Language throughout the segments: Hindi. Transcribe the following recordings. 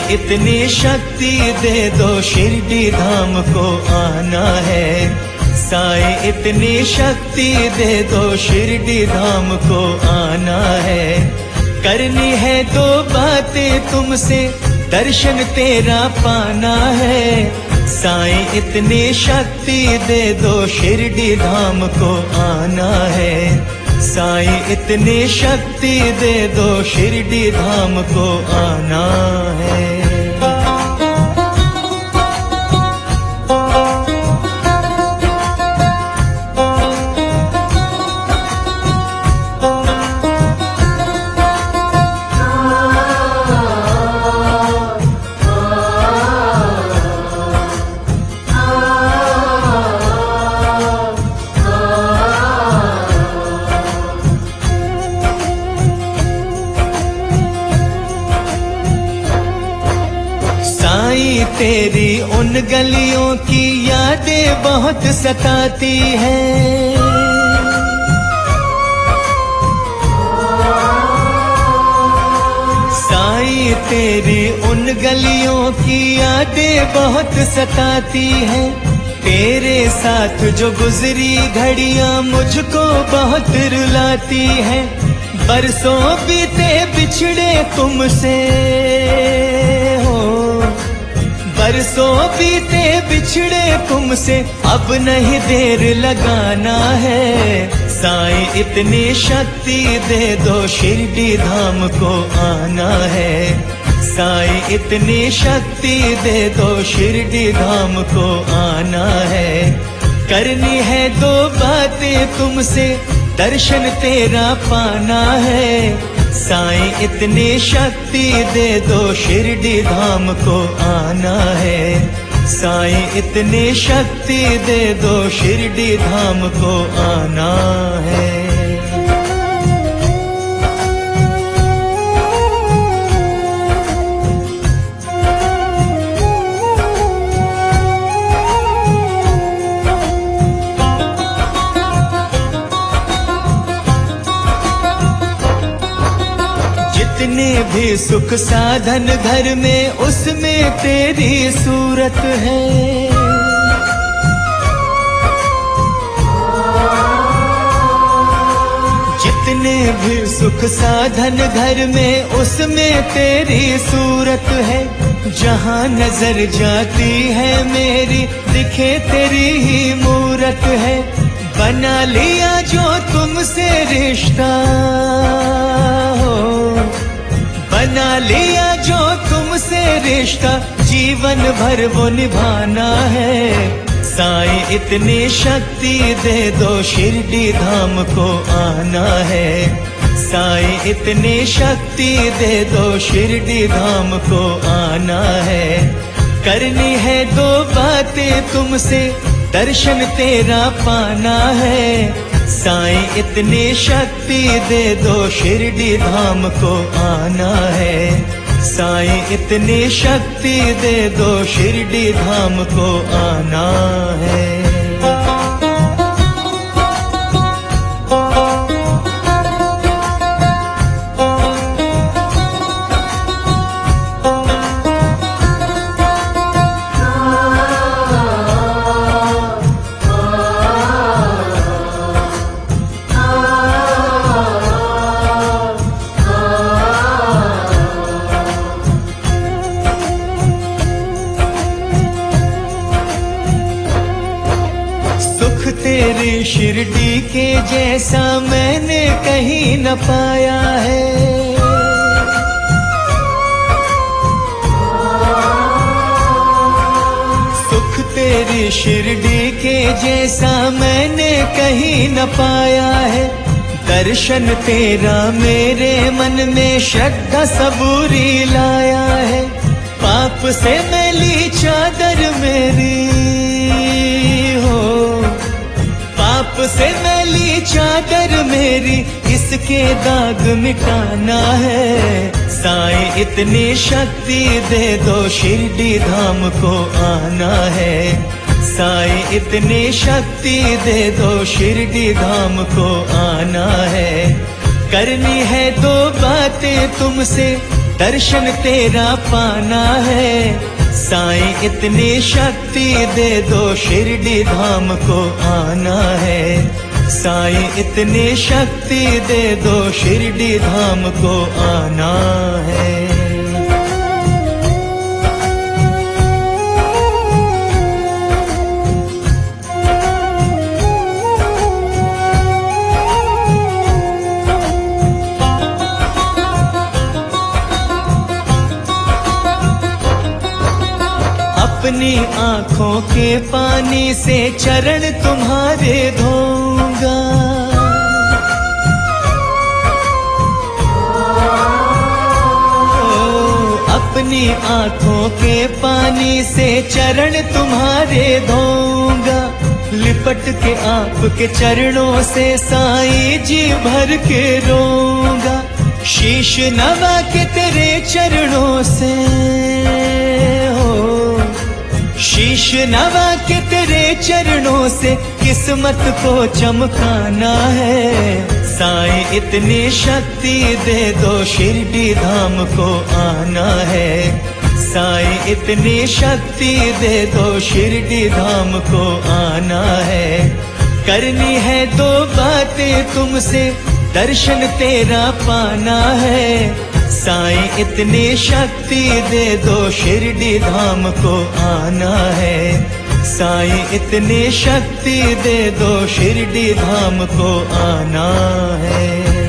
इतनी शक्ति दे दो, शिरडी धाम को आना है। साईं इतनी शक्ति दे दो, शिरडी धाम को आना है। करनी है दो बातें तुमसे, दर्शन तेरा पाना है। साईं इतनी शक्ति दे दो, शिरडी धाम को आना है। साईं इतनी शक्ति दे दो, शिरडी धाम को आना है। तेरी उन गलियों की यादें बहुत सताती हैं। साईं तेरी उन गलियों की यादें बहुत सताती हैं। तेरे साथ जो गुजरी घड़ियां मुझको बहुत रुलाती हैं। बरसों बीते बिछड़े तुमसे हो, बरसों बीते बिछड़े तुमसे, अब नहीं देर लगाना है। साईं इतनी शक्ति दे दो, शिरडी धाम को आना है। साईं इतनी शक्ति दे दो, शिरडी धाम को आना है। करनी है दो बातें तुमसे, दर्शन तेरा पाना है। साईं इतनी शक्ति दे दो, शिरडी धाम को आना है। साईं इतनी शक्ति दे दो, शिरडी धाम को आना है। जितने भी सुख साधन घर में, उसमें तेरी सूरत है। जितने भी सुख साधन घर में, उसमें तेरी सूरत है। जहाँ नजर जाती है मेरी, दिखे तेरी ही मूरत है। बना लिया जो तुमसे रिश्ता हो, बना लिया जो तुमसे रिश्ता, जीवन भर वो निभाना है। साईं इतनी शक्ति दे दो, शिरडी धाम को आना है। साईं इतनी शक्ति दे दो, शिरडी धाम को आना है। करनी है दो बातें तुमसे, दर्शन तेरा पाना है। साईं इतनी शक्ति दे दो, शिरडी धाम को आना है। साईं इतनी शक्ति दे दो, शिरडी धाम को आना है। तेरी शिरडी के जैसा मैंने कहीं न पाया है। सुख तेरी शिरडी के जैसा मैंने कहीं न पाया है। दर्शन तेरा मेरे मन में श्रद्धा सबूरी लाया है। पाप से मैली चादर मेरी हो, पाप से मैली चादर मेरी, इसके दाग मिटाना है। साईं इतनी शक्ति दे दो, शिरडी धाम को आना है। साईं इतनी शक्ति दे दो, शिरडी धाम को आना है। करनी है दो बातें तुमसे, दर्शन तेरा पाना है। साईं इतनी शक्ति दे दो, शिरडी धाम को आना है। साईं इतनी शक्ति दे दो, शिरडी धाम को आना है। अपनी आँखों के पानी से चरण तुम्हारे धोऊंगा। अपनी आँखों के पानी से चरण तुम्हारे धोऊंगा। लिपट के आपके चरणों से साईं जी भर के रोऊंगा। शीश नवा के तेरे चरणों से शीश नवा के तेरे चरणों से किस्मत को चमकाना है। साईं इतनी शक्ति दे दो, शिरडी धाम को आना है। साईं इतनी शक्ति दे दो, शिरडी धाम को आना है। करनी है दो बातें तुमसे, दर्शन तेरा पाना है। साईं इतनी शक्ति दे दो, शिरडी धाम को आना है। साईं इतनी शक्ति दे दो, शिरडी धाम को आना है।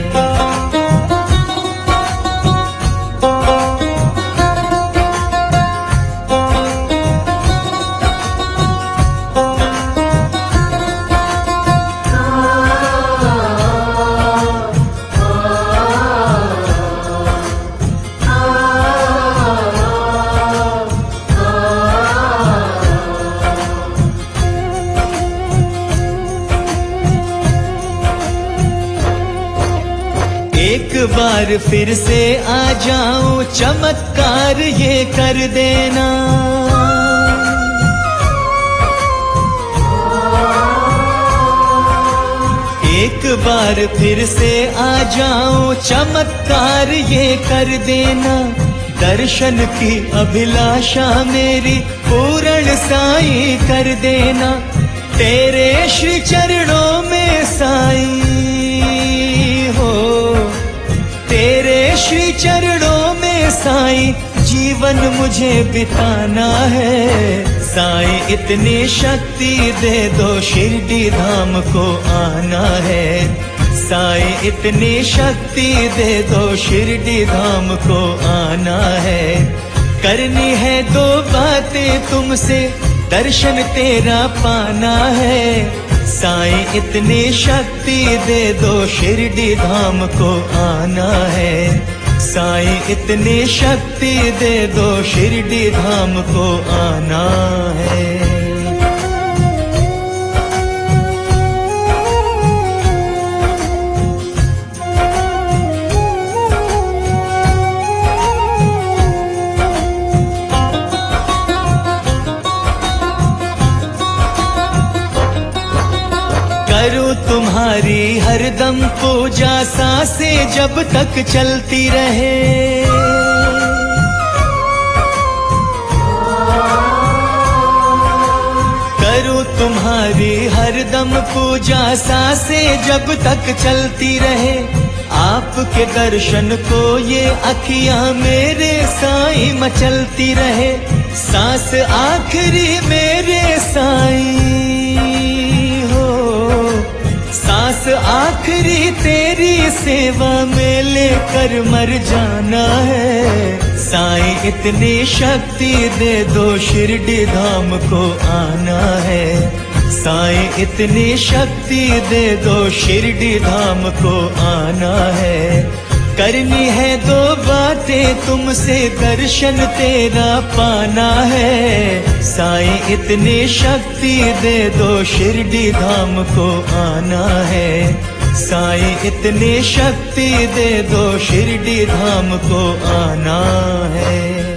एक बार फिर से आ जाऊं, चमत्कार ये कर देना। एक बार फिर से आ जाऊं, चमत्कार ये कर देना। दर्शन की अभिलाषा मेरी पूर्ण साईं कर देना। तेरे श्री चरणों में साईं हो, तेरे श्री चरणों में साईं जीवन मुझे बिताना है। साईं इतनी शक्ति दे दो, शिरडी धाम को आना है। साईं इतनी शक्ति दे दो, शिरडी धाम को आना है। करनी है दो बातें तुमसे, दर्शन तेरा पाना है। साईं इतनी शक्ति दे दो, शिरडी धाम को आना है। साईं इतनी शक्ति दे दो, शिरडी धाम को आना है। करूं तुम्हारी हरदम पूजा, सांसें जब तक चलती रहे। करूं तुम्हारी हरदम पूजा, सांसें जब तक चलती रहे। आपके दर्शन को ये अखियां मेरे साईं मचलती रहे। सांस आखिरी मेरे साईं, सांस आखिरी तेरी सेवा में लेकर मर जाना है। साईं इतनी शक्ति दे दो, शिरडी धाम को आना है। साईं इतनी शक्ति दे दो, शिरडी धाम को आना है। करनी है दो बातें तुमसे, दर्शन तेरा पाना है। साईं इतनी शक्ति दे दो, शिरडी धाम को आना है। साईं इतनी शक्ति दे दो, शिरडी धाम को आना है।